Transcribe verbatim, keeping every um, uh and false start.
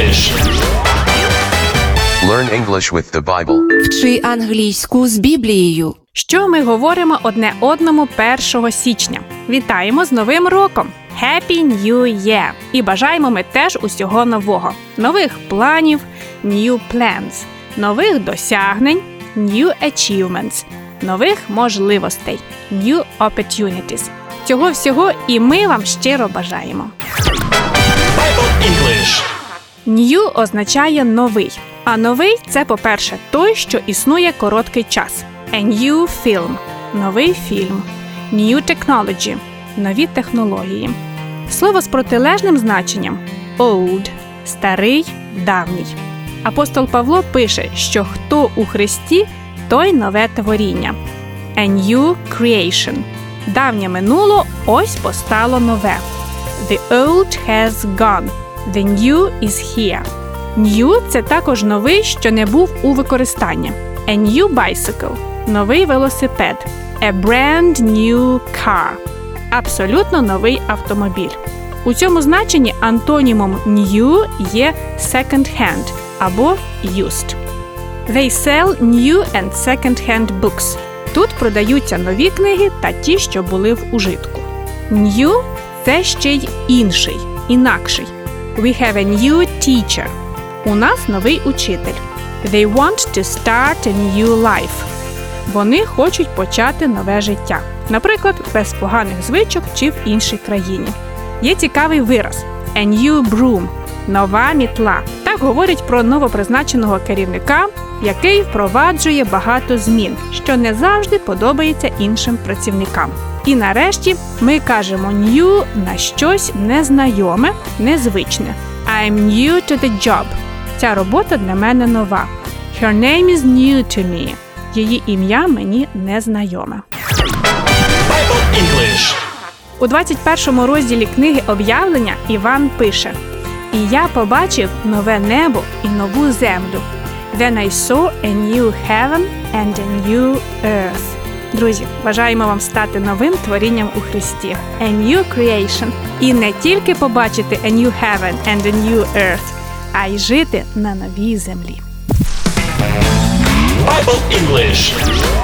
English. Learn English with the Bible. Вчи англійську з Біблією. Що ми говоримо одне одному першого січня? Вітаємо з Новим роком! Happy New Year! І бажаємо ми теж усього нового. Нових планів – New Plans. Нових досягнень – New Achievements. Нових можливостей – New Opportunities. Цього всього і ми вам щиро бажаємо. Bible English. New означає новий. А новий – це, по-перше, той, що існує короткий час. A new film – новий фільм. New technology – нові технології. Слово з протилежним значенням – old – старий, давній. Апостол Павло пише, що хто у Христі, той нове творіння. A new creation – давнє минуло, ось постало нове. The old has gone. The new is here. New – це також новий, що не був у використанні. A new bicycle – новий велосипед. A brand new car – абсолютно новий автомобіль. У цьому значенні антонімом new є second-hand або used. They sell new and second-hand books. Тут продаються нові книги та ті, що були в ужитку. New – це ще й інший, інакший. We have a new teacher. У нас новий учитель. They want to start a new life. Вони хочуть почати нове життя. Наприклад, без поганих звичок чи в іншій країні. Є цікавий вираз – a new broom – нова мітла. Так говорять про новопризначеного керівника, який впроваджує багато змін, що не завжди подобається іншим працівникам. І нарешті ми кажемо new на щось незнайоме, незвичне. I'm new to the job. Ця робота для мене нова. Her name is new to me. Її ім'я мені незнайоме. Bible English. У двадцять першому розділі книги «Об'явлення» Іван пише: «І я побачив нове небо і нову землю. Then I saw a new heaven and a new earth». Друзі, бажаємо вам стати новим творінням у Христі. A new creation. І не тільки побачити a new heaven and a new earth, а й жити на новій землі. Bible English.